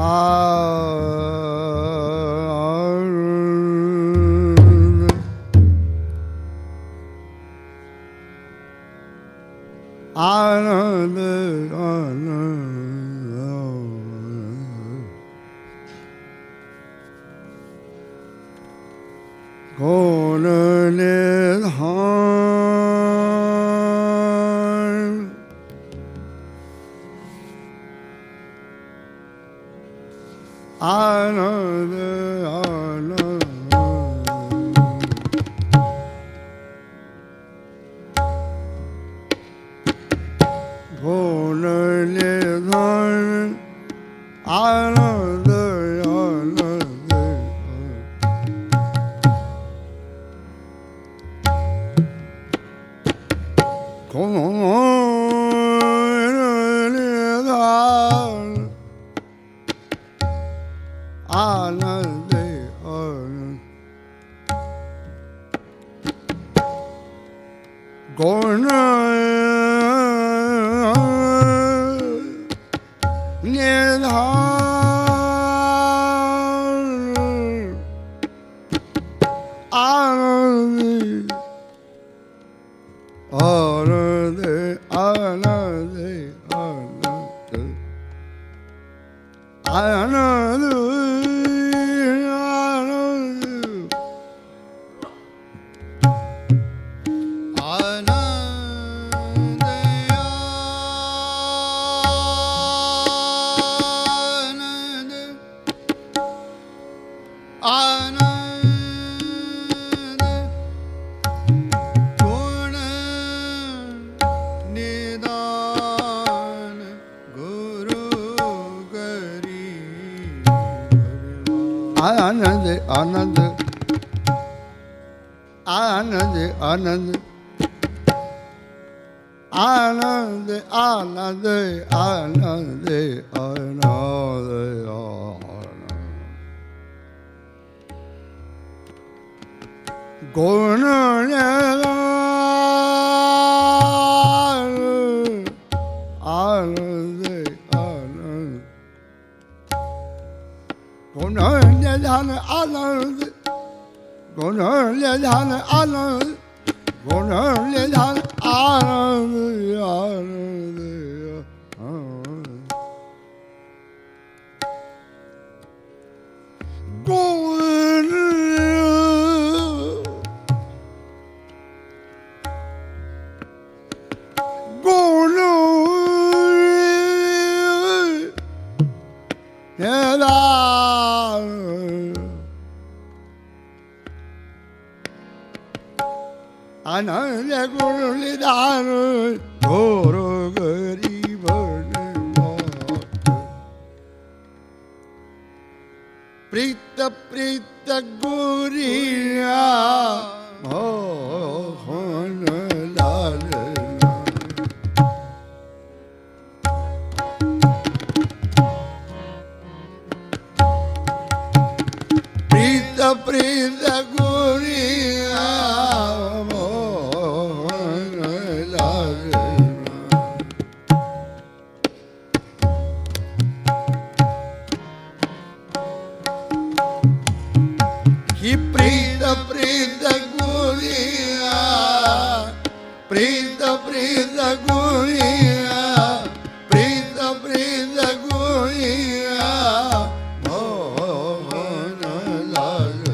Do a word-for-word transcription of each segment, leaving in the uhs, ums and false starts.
आनंद आनंद कौन निधान आनंद आनंद कौन निधान आनंद आनंद कौन निधान आनंद आनंद कौन आनंद आनंद आनंद आनंद आनंद आनंद आनंद आनंद गुण आनंद आनंद गुण ध्यान आनंद गुण ध्यान आनंद गुण ध्यान आनंद आनंद गुण गुण आनंद गुण निधान घोर गरीब प्रीत प्रीत गुरिया मोहन लाल प्रीत प्रीत गुरिया प्रीत प्रीत गुरिया प्रीत प्रीत गुरिया प्रीत प्रीत गुरिया मोहन लाल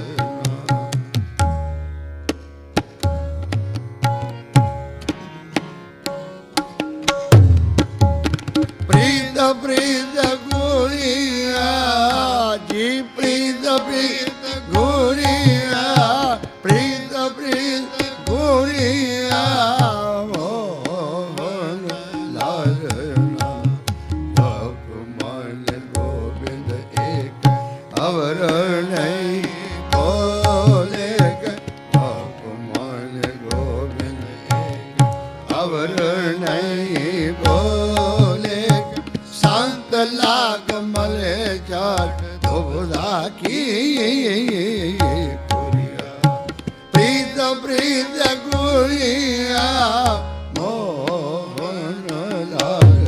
प्रीत प्रीत गुरिया जी प्रीत प्रीत गुरिया प्रीत प्रीत गुरिया मोहन लाल भगवान गोविंद एक अवर नहीं बोले भगवान गोविंद एक अवर नहीं बोले संत लाग मले जाट धोधा की प्रीत प्रीत गुरिया मोहन लाल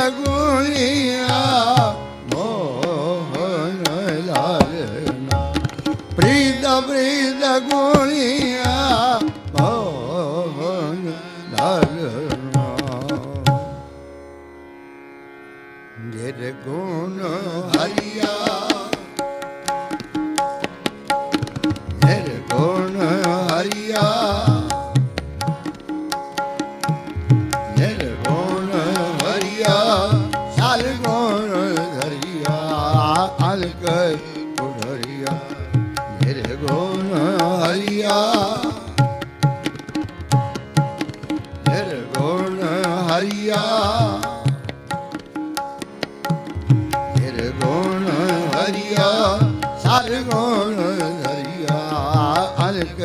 गुणिया मोहन लाल प्रीत प्रीत गुणिया मोहन लाल निर्गुण हरिया निर्गुण हरिया निर्गुण हरिया सालगुण हरिया अलग हरिया निर्गुण हरिया निर्गुण हरिया निर्गुण हरिया सालगुण हरिया अलग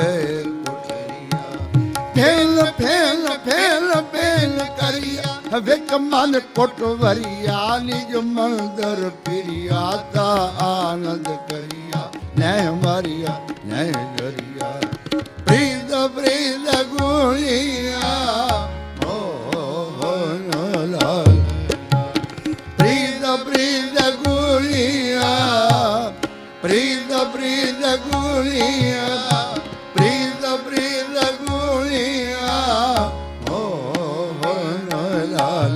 फेल फेल फेल फेल करिया विक मन कोटवरिया निज मंदिर फिरिया ता आनंद करिया नय मरिया नय गरिया प्रीत प्रीत गुणिया मोहन लाल प्रीत प्रीत गुणिया प्रीत प्रीत गुणिया प्रीत प्रीत गुणिया मोहन लाल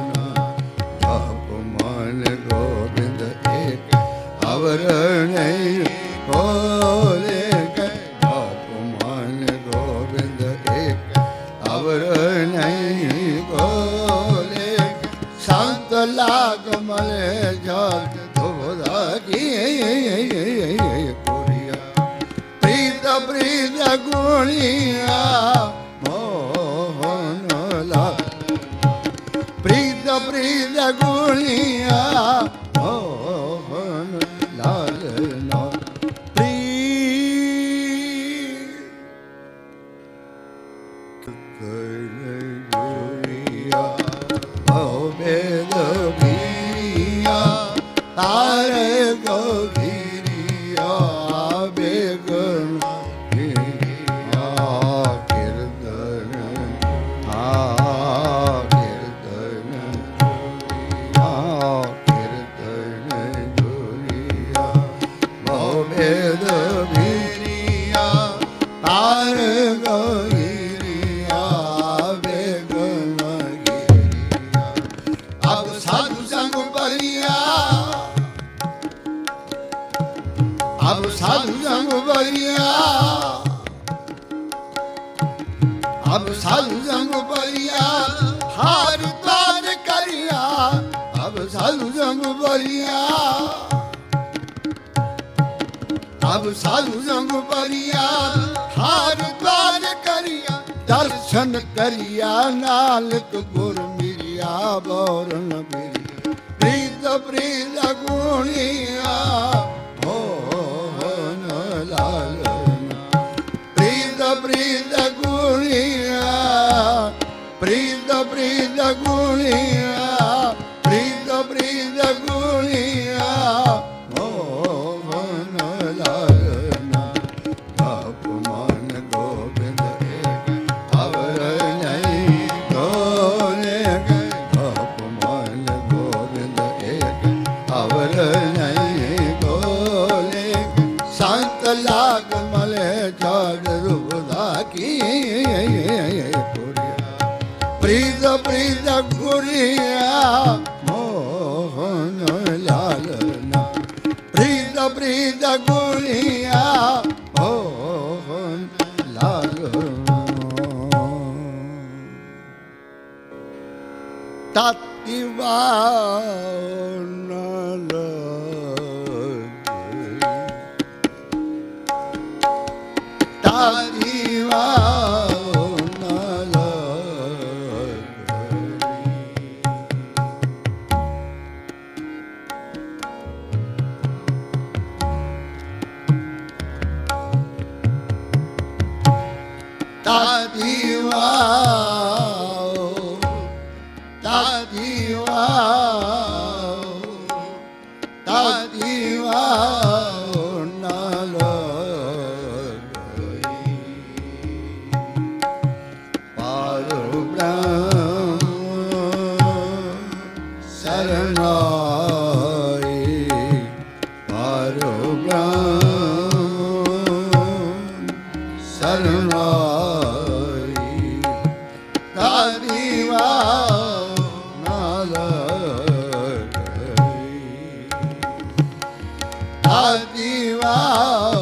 अपमान गोविंद एक अवर नहीं बोले अपमान गोविंद एक अवर नहीं बोले संत लाग मले जात धोदा की कोरिया प्रीत प्रीत गुणिया मोहन लाल प्रीत प्रीत गुणिया मोहन लाल प्रीत गुणिया वेद भीरिया तारे गभीरिया बेगन भीरिया कीर्तन आ कीर्तन आ कीर्तन गुरिया वेद भीरिया तारे गभीरिया बेगन अब साधु संग बलिया अब साधु संग बलिया अब साधु संग बलिया हार तार करिया अब साधु संग बलिया अब साधु संग बलिया हार तार करिया दर्शन करिया नानक गुर मिरिया बोरन प्रीत प्रीत गुणिया मोहन लाल प्रीत प्रीत गुणिया प्रीत प्रीत गुणिया प्रीत प्रीत गुणिया मोहन लाल अपमान गोविंद एक अवर नहीं बोले अपमान गोविंद एक अवर नहीं बोले संत लाग मले जाग रुदा की प्रीत प्रीत गुरिया मोहन लाल प्रीत प्रीत गुरिया मोहन लाल तातिवा तातिवा तादिवा तादिवा तादिवा नाल पार ब्रह्म ਸਰਨਾਈ ਪਾਰੋ ਬ੍ਰਹਮ ਸਰਨਾਈ ਤਾਰੀ ਵਾਹ ਨਾਲ ਤਾਰੀ ਵਾਹ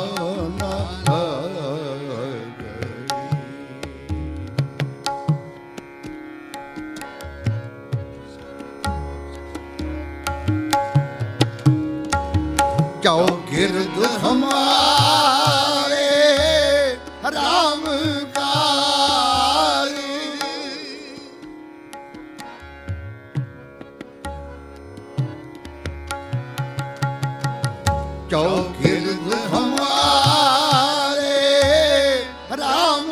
क्यों गिरद हमारे राम कार क्यों गिरद हमारे राम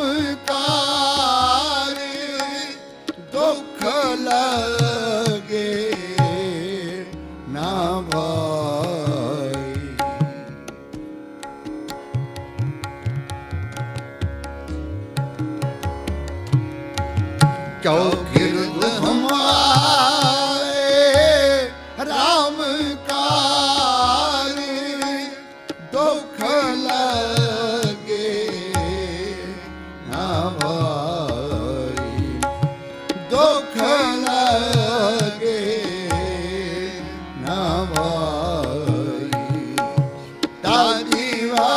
कार दुख लगे ना क्यों गिरद हमारे राम कार दुख लगे ना भाई दुख लगे ना भाई तारी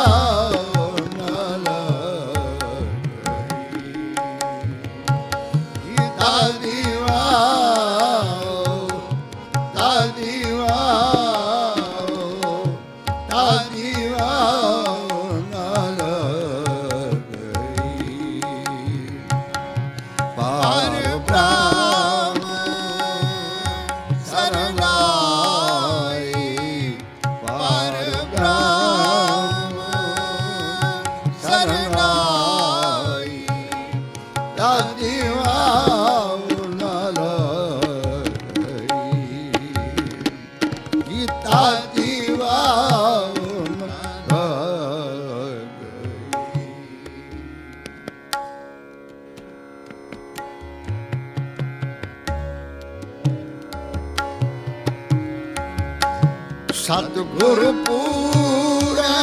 सतगुर पूरा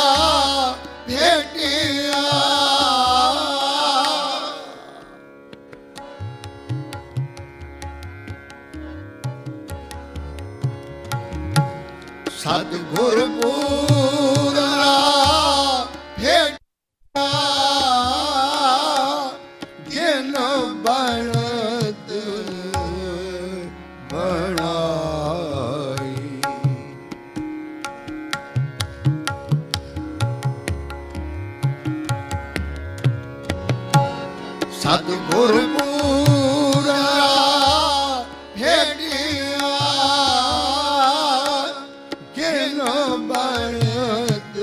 भेटिया सतगुर पूरा भेटिया जिन बनत बना सतगुर पूरा भेटिया जिन बनत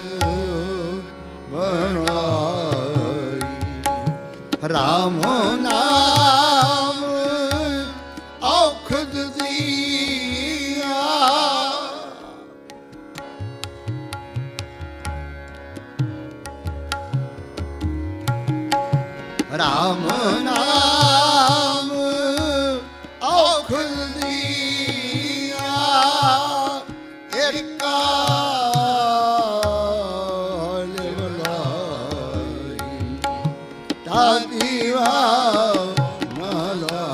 बनाई राम नाम औखद दिया राम नाम औखद दिया एक काल बुलाई तादी वाह माला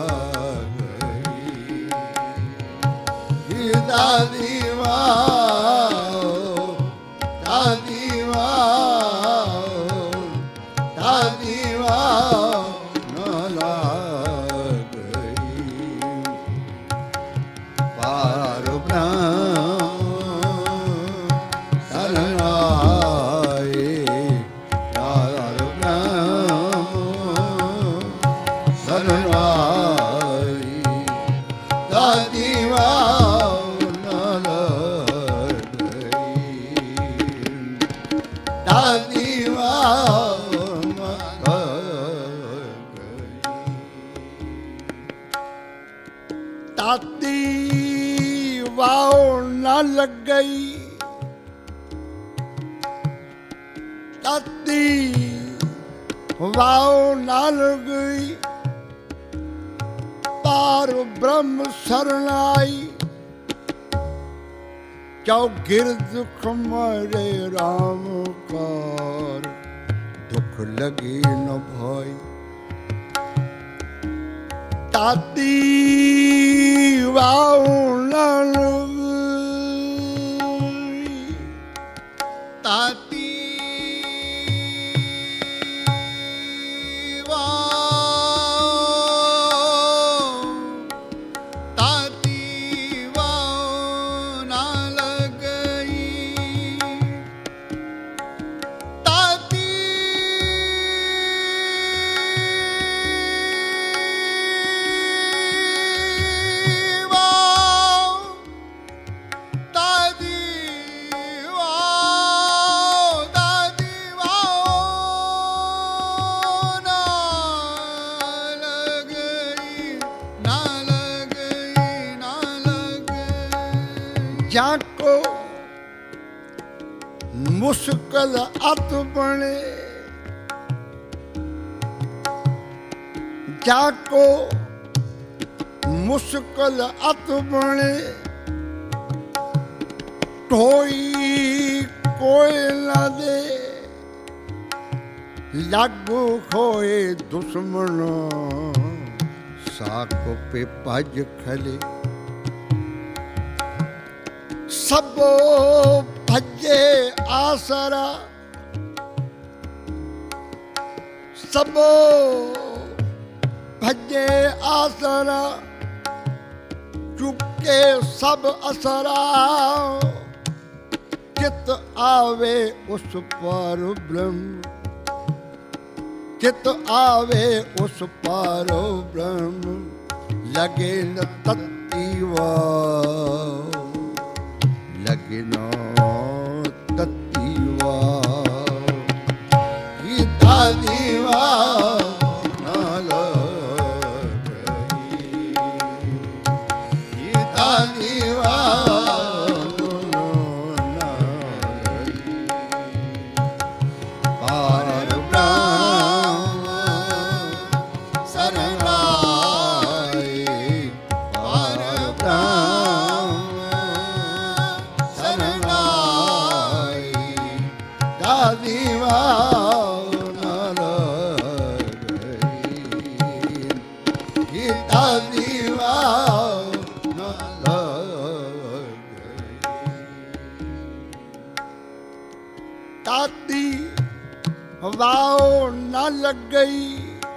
गई दादी वाह दादी वाह दादी ताती वाव न लग गई ताती वाव न लग गई पार ब्रह्म शरण आई, क्यों गिर दुख मरे राम कार, दुख लगी न भय। ताती वाऊ न ताती जाको मुश्किल अत बने, जाको मुश्किल अत बने, कोई कोई न दे, लागू होए दुश्मन, साको पे भज खले। सबो भजे आसरा, सबो भजे आसरा, चुके सब असरा, चित आवे उस पर ब्रह्म, चित आवे उस पर ब्रह्म, लगे न तत्तीवा, लगे न तत्तीवा, गीता दीवा न लगी, गीता दीवा न लगी। पार ब्रह्म शरण आई, पार ब्रह्म दीवा न लगी, गीता दीवा न लगी। ताती वाओ न लग गई,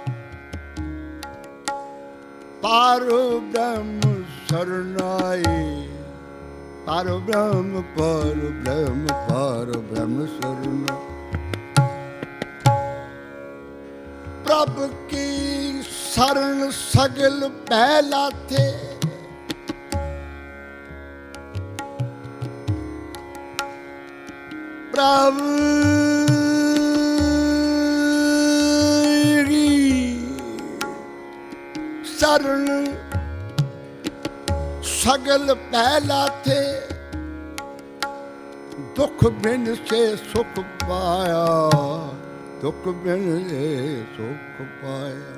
पार ब्रह्म शरण आई, पार ब्रह्म पर ब्रह्म पर ब्रह्म शरण। प्रभु की शरण सगल पहला थे, प्रभु शरण सगल पहला थे, दुख बिन से सुख पाया, दुख बिन से सुख पाया।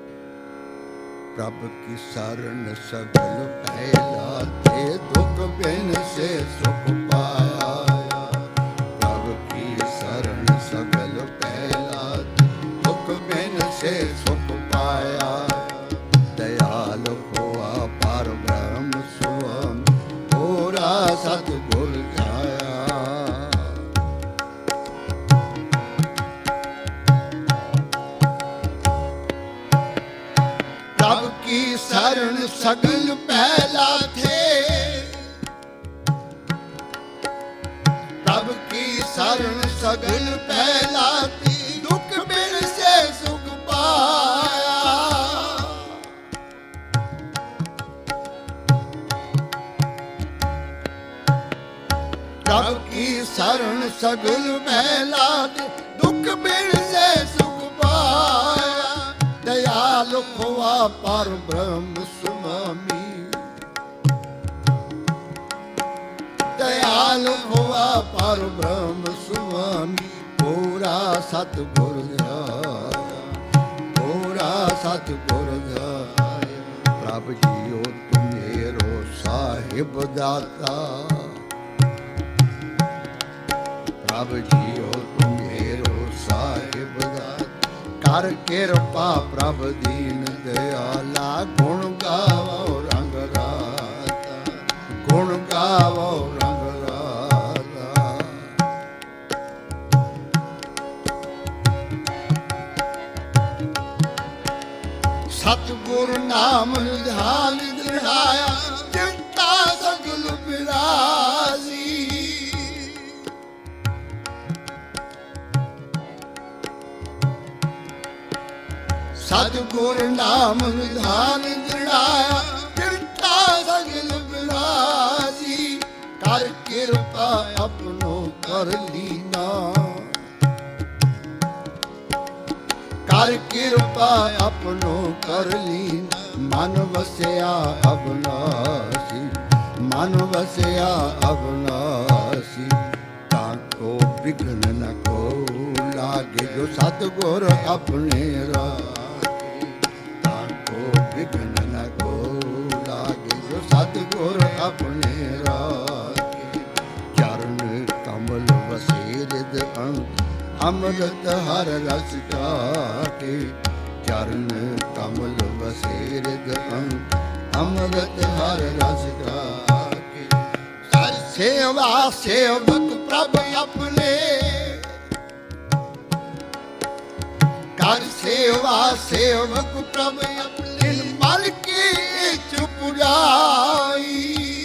प्रभु की शरण सगल पहला थे, दुख बिन से सुख पाया। प्रभु की शरण सगल पहला थे, दुख बिन से सुख पाया। दयाल हुआ पार ब्रह्म स्वामी, पूरा सतगुर जाया। प्रभु की शरण सगल पहला थे, प्रभु की शरण सगल पहला थी, दुख बिन से सुख पाया। प्रभु की शरण सगल पहला थी, दुख बिन से सुख पाया। दयाल हुआ पर ब्रह्म स्वामी, दयाल हुआ पर ब्रह्म स्वामी, पूरा सतगुर आया, पूरा सतगुर आया। प्रभु ਪ੍ਰਭ ਜੀਓ ਤੂੰ ਮੇਰੋ ਸਾਹਿਬ ਦਾਤਾ, ਪ੍ਰਭ ਜੀਓ ਤੂੰ ਮੇਰੋ ਸਾਹਿਬ ਦਾਤਾ। ਕਰ ਕਿਰਪਾ ਪ੍ਰਭ ਦੀਨ ਦਿਆਲਾ, ਗੁਣ ਗਾਵੋ ਰੰਗ ਰਾਤਾ, ਗੁਣ ਗਾਵੋ ਰੰਗ ਰਾਤਾ। ਸਤਿਗੁਰ ਨਾਮ ਨਿਧਾਨ ਦ੍ਰਿੜਾਇਆ, ਚਿੰਤਾ ਸਗਲ ਬਿਰਾਜੀ। ਸਤਿਗੁਰ ਨਾਮ ਨਿਧਾਨ ਦ੍ਰਿੜਾਇਆ, ਚਿੰਤਾ ਸਗਲ ਬਿਰਾਜੀ। ਕਰ ਕਿਰਪਾ ਆਪਣੋ ਕਰ ਲੀਨਾ, ਕਰ ਕਿਰਪਾ ਆਪਣੋ ਕਰ ਲੀਨਾ। ਮਨ ਵਸਿਆ ਅਬਨਾਸੀ, ਮਨ ਵਸਿਆ ਅਬਨਾਸੀ। ਤਾਂ ਕੋ ਬਿਘਨ ਨ ਕੋ ਲਾਗੇ, ਜੋ ਸਤਿਗੁਰ ਆਪਣੇ ਰਾਖੇ। ਤਾਂ ਕੋ ਬਿਘਨ ਨ ਕੋ ਲਾਗੇ, ਜੋ ਸਤਿਗੁਰ ਆਪਣੇ ਰਾਖੇ। ਚਰਨ ਕਮਲ ਵਸੇ ਰਿਦ ਅੰਕ, ਅੰਮ੍ਰਿਤ ਹਰ ਰਸ ਚਾਖੇ। ਚਰਨ ਕਮਲ ਵਸੇ ਰਿਦ ਅੰਕ, ਅੰਮ੍ਰਿਤ ਹਰ ਰਸ ਚਾਖੇ। ਸਰ ਸੇਵਾ ਸੇਵਕ ਪ੍ਰਭ ਆਪਣੇ, ਕਰ ਸੇਵਾ ਸੇਵਕ ਪ੍ਰਭ ਆਪਣੇ। ਮਨ ਕੀ ਇੱਛ ਪੁਰਾਈ,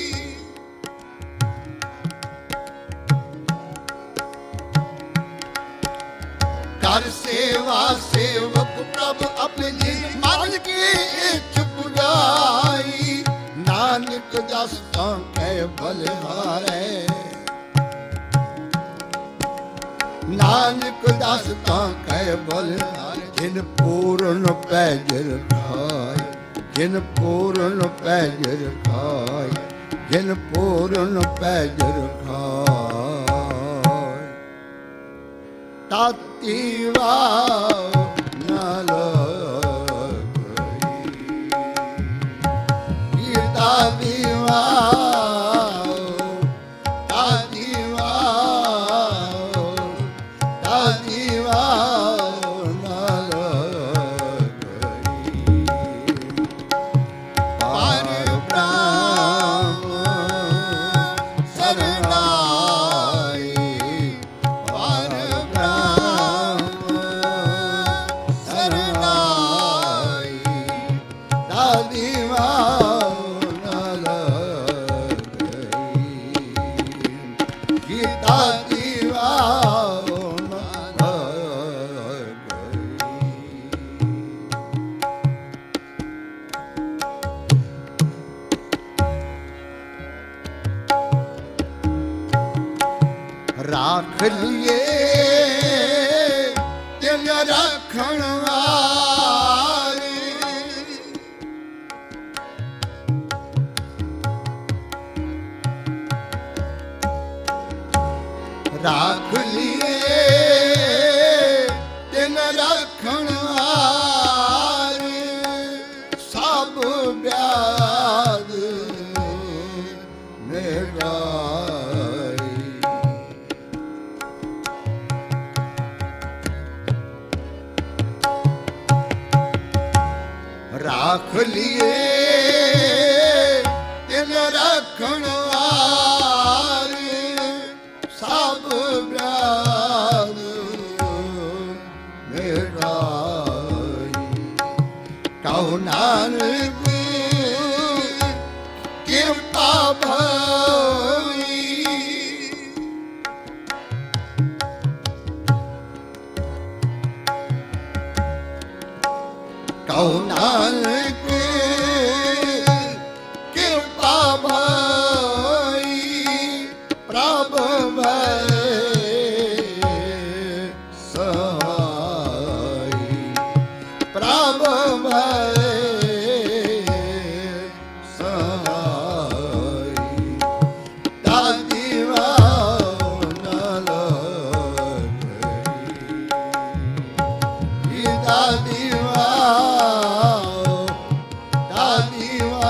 ਕਰ ਸੇਵਾ ਸੇਵਕ ਪ੍ਰਭ ਆਪਣੇ। ਮਨ ਕੀ ਇੱਛ ਪੁਰਾਈ, ਨਾਨਕ ਦਸ ਤਾਂ ਕਹਿ ਬਲਿਹਾਰੇ। ਨਾਨਕ ਦਸ ਤਾਂ ਕਹਿ ਬਲਿਹਾਰੇ। ਜਿਨ ਪੂਰਨ ਪੈਜਰ ਖਾਏ, ਜਿਨ ਪੂਰਨ ਪੈਜਰ ਖਾਏ, ਜਿਨ ਪੂਰਨ ਪੈਜਰ ਖਾਏ। ਤਾਤੀ ਵਾਹ ਨਾ ਲੋਈ, ਤਾਤੀ ਵਾਹ, ਤਾਤੀ ਵਾਹ, ਤਾਤੀ ਵਾਹ ਨਾ ਲੋਈ। ਪਰ ਬ੍ਰਹਮ ਸਰਨਾਈ, ਰਾਖ ਲਿਏ ਦਿਲ ਰੱਖਣ ਵਾਲੇ। ਰਾਖ ਲਿਏ ਦਿਲ ਰੱਖਣ ਵਾਲੇ। ਸਭ ਬਿਆਦ ਮੇਰਾ ਰਾਖ ਲਿਏ ਦਿਲ ਰੱਖਣ ਵਾਲੇ। ਸਭ ਬਿਆਦ ਮੇਰਾ ਕਹੋ ਨਾਨਕ ਕਿਰਪਾ ਭਈ। ਕਹੋ ਨਾਨਕ ਕਿਰਪਾ ਭਈ। ਪ੍ਰਭ ਭੈ ਸਹਾਈ, ਪ੍ਰਭ ਭੈ ਸਹਾਈ। ਦਾਤੀ ਵਾਹ ਨਾ ਲੱਗਈ, ਦਾਤੀ ਵਾਹ, ਦਾਤੀ ਵਾਹ।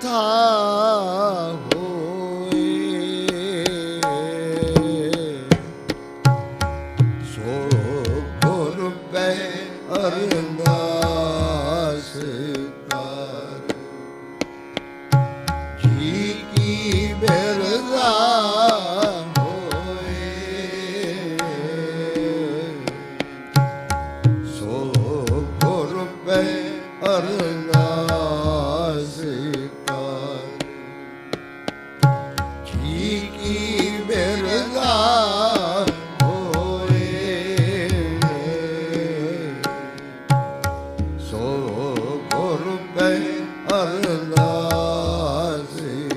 ਕਥਾ ਹੋਏ ਸੋ ਗੁਰ ਪੈ ਅਰਦਾਸ ਕਰ ਜੀ ਕੀ ਬਿਰਦਾ ਹੋਏ ਸੋ ਗੁਰ ਪੈ ਅਰਦਾਸ ਕਰ ਜੀ ਕੀ ਬਿਰਦਾ ਹੋਏ ਸੋ ਗੁਰ ਪੈ ਅਰਦਾਸ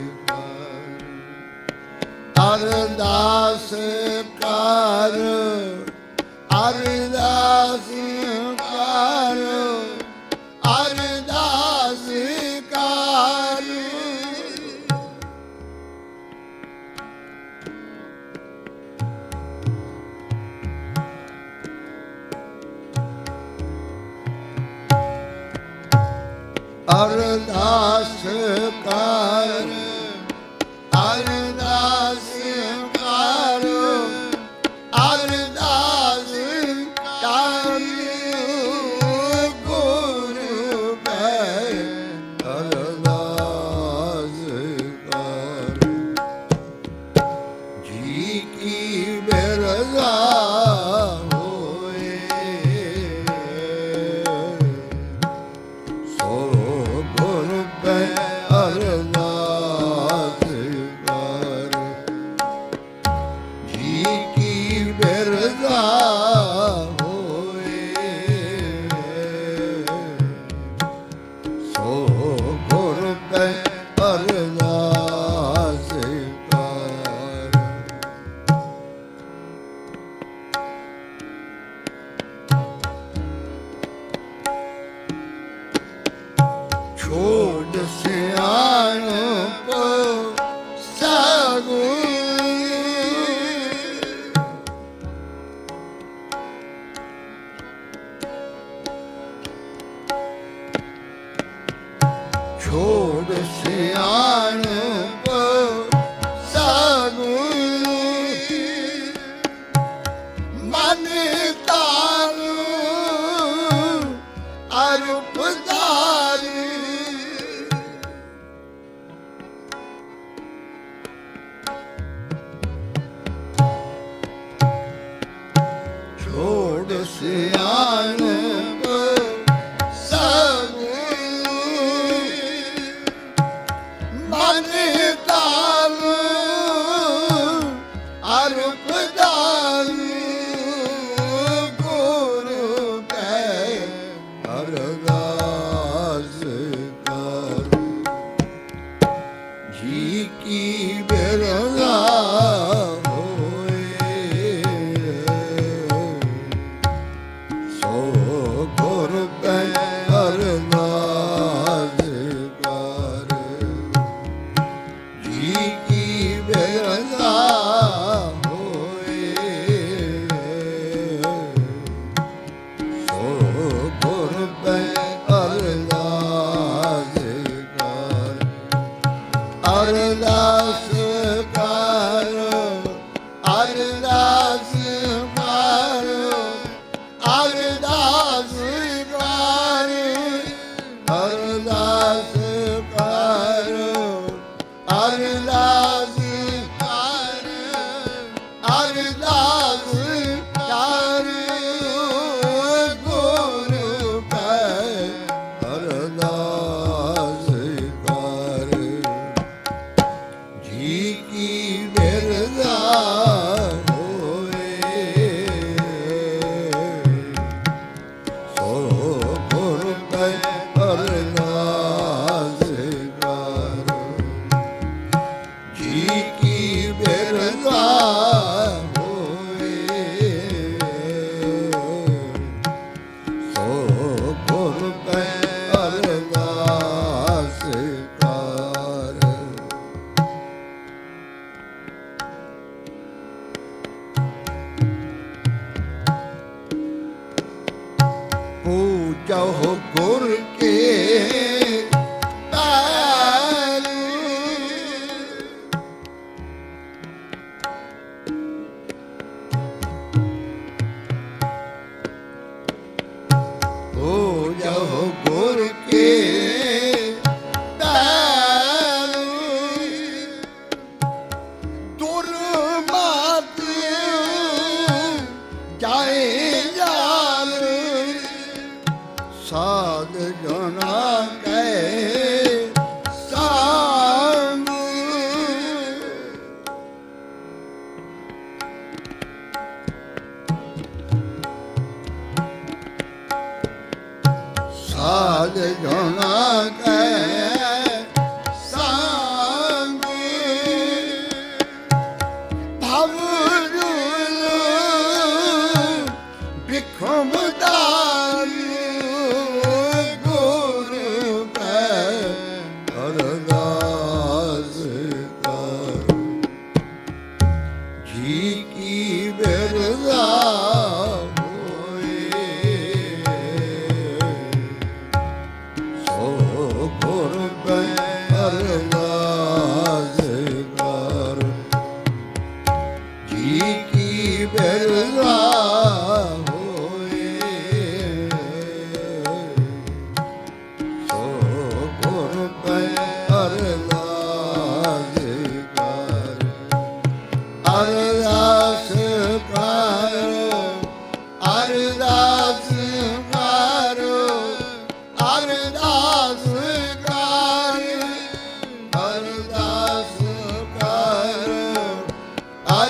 ਕਰ ਅਰਦਾਸ ਕਰ ਅਰਦਾਸ ਕਰ ਅਰਦਾਸ ਕਰ ਅਰਦਾਸ ਕਰ ਅਰਦਾਸ ਕਰ ਅਰਦਾਸ ਕਰ ਗੁਰ ਪੈ ਅਰਦਾਸ ਕਰ ਜੀ ਕੀ ਬਿਰਦਾ ਹੋਏ ਸੋ ਗੁਰ ਪੈ ਅਰਦਾਸ ਕਰ ਜੀ ਕੀ ਬਿਰਦਾ ਹੋਏ ਸੋ ਗੁਰ ਪੈ ਅਰਦਾਸ ਕਰ ਛੋੜ ਸਿਆਣਪ ਸਗੁਣ ਛੋੜ ਸਿਆਣਪ ਸਗੁਣ ਮਨ ਤਾਰੂ ਅਰੂਪਧਾਰੀ ਛੋੜ ਸਿਆਣਪ ਸਗੁਣ ਮਨ ਤਾਰੂ ਅਰੂਪਧਾਰੀ ਗੁਰ ਪੈ ਅਰਦਾਸ ਕਰ ਜੀ ਕੀ ਬਿਰਦਾ ਹੋਏ ਸੋ ਗੁਰ ਪੈ ਅਰਦਾਸ ਕਰ ਜੀ ਕੀ ਬਿਰਦਾ ਹੋਏ ਸੋ ਗੁਰ ਪੈ ਅਰਦਾਸ ਕਰ ਅਰਦਾਸ ਕਰ ਅਰਦਾਸ ਕਰ ਅਰਦਾਸ ਕਰ ਅਰਦਾਸ ਕਰ ਅਰਦਾਸ ਕਰ ਅਰਦਾਸ ਕਰ ਗੁਰ ਪੈ ਅਰਦਾਸ ਕਰ ਜੀ ਕੀ ਬਿਰਦਾ ਹੋਏ ਸੋ ਗੁਰ ਪੈ ਅਰਦਾਸ ਕਰ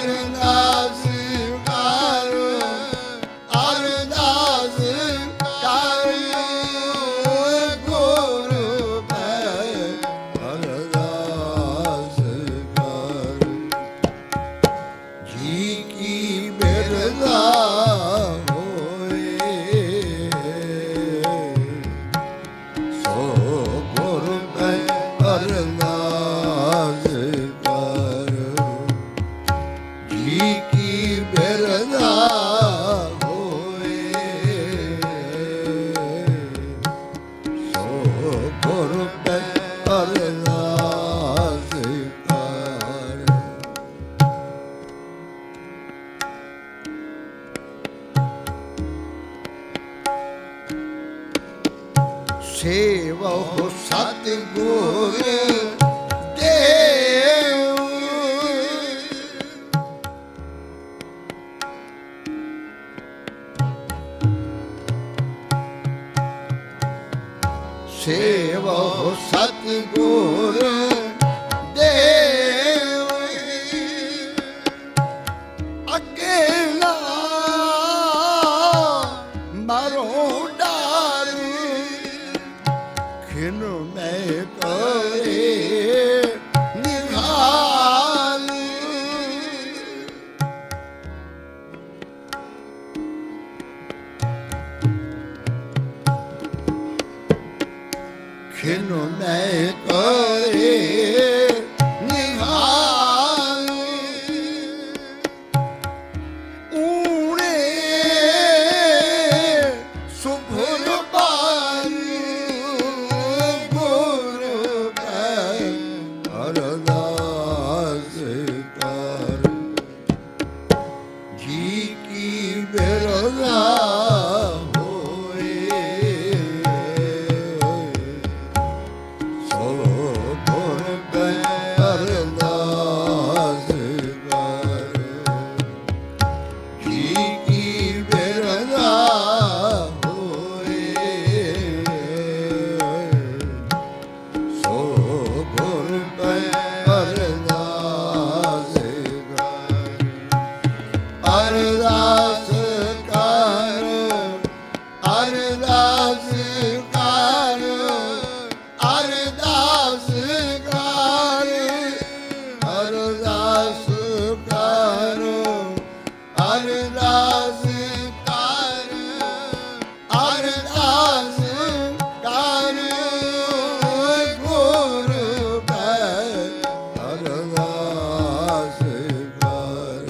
ਅਰਦਾਸ ਕਰ ਅਰਦਾਸ ਕਰ ਗੁਰੂ ਪੈ ਅਰਦਾਸ ਕਰ ਜੀ ਕੀ ਬਿਰਦਾ ਸੇਵਹੁ ਸਤਿਗੁਰ ਦੇਵ ਸੇਵਹੁ ਸਤਿਗੁਰ ਦੇਵ ਅੱਗੇ ਨਾ ਮਰੋ ਡਾਰ ਖਿਨ ਮੈਂ ਕਰੇ ਨਿਹਾਲ ਖਿਨ ਮੈਂ ਕਰੇ ਨਿਹਾਲ ਊਣੇ ਸੁਭਰ ਅਰਦਾਸ ਕਰ ਜੀ ਕੀ ਬਿਰਦਾ ਹੋਏ ਸੋ ਗੁਰ ਪੈ ਅਰਦਾਸ ਕਰ ਜੀ ਕੀ ਬਿਰਦਾ ਹੋਏ ਸੋ ਗੁਰ ਪੈ ਅਰਦਾਸ ਕਰ ਅਰਦਾਸ ਕਰ ਅਰਦਾਸ ਕਰ ਅਰਦਾਸ ਕਰ ਅਰਦਾਸ ਕਰ ਅਰਦਾਸ ਕਰ ਗੁਰ ਪੈ ਅਰਦਾਸ ਕਰ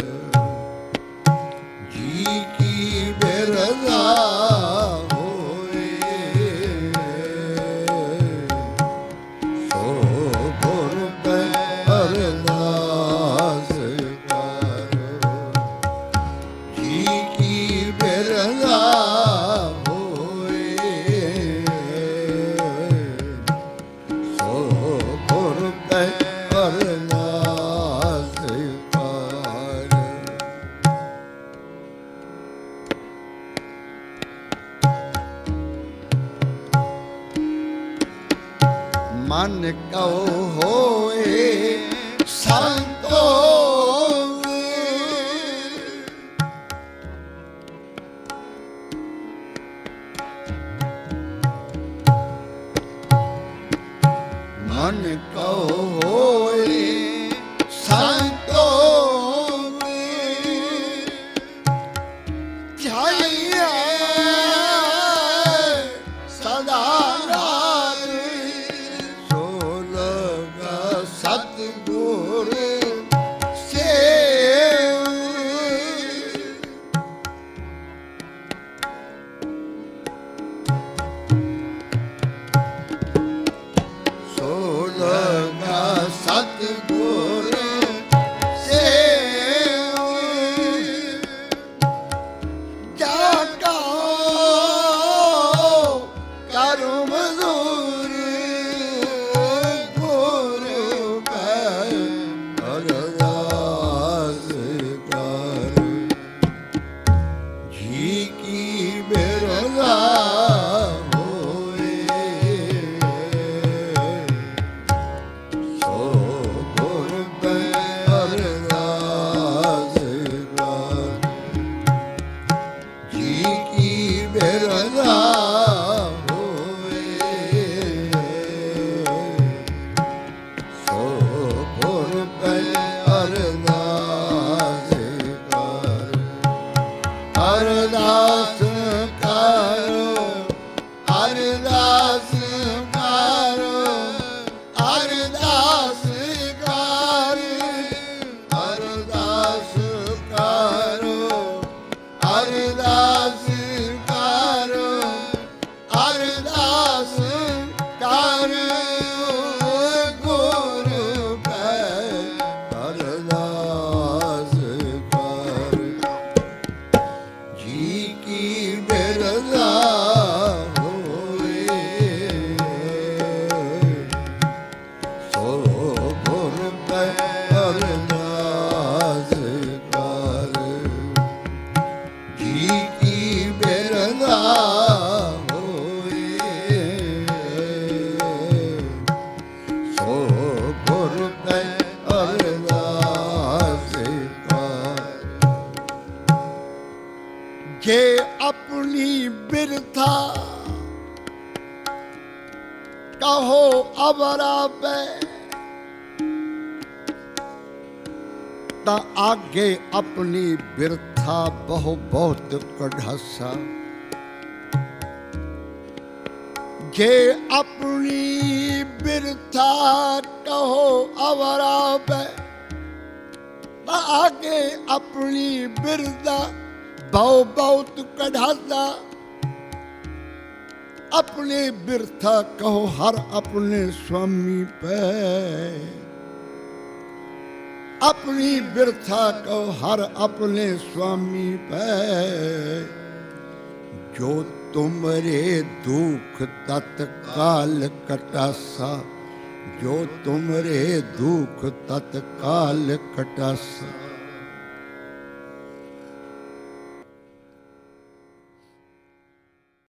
ਜੀ ਕੀ ਬਿਰਦਾ ਹੋਏ ਸੋ ਗੁਰ ਪੈ ਅਰਦਾਸ ਕਰ ਜੀ ਕੀ ਬਿਰਦਾ ਹੋਏ ਸੋ ਗੁਰ ਪੈ ਅਰਦਾਸ ਕਰ ਮਨ ਕਉ ਹੋਏ ਸੰਤੋਖ ਮਨ ਕਉ ਹੋਏ ਸੰਤੋਖ ਧਿਆਈਐ ਸਦਾ ਰਾਤ ਸੋ अरदास जे अपनी बिरथा कहो अवरा पे ता आगे अपनी बिरथा बहु बहुत कढ़ासा जे अपनी बिरथा कहो अवरा पे ता आगे अपनी बिरदा बहु बहुत कढ़ासा अपने बिरथा कहो हर अपने स्वामी पे अपनी बिरथा कहो हर अपने स्वामी पे जो तुमरे दुख तत्काल कटासा जो तुमरे दुख तत्काल कटासा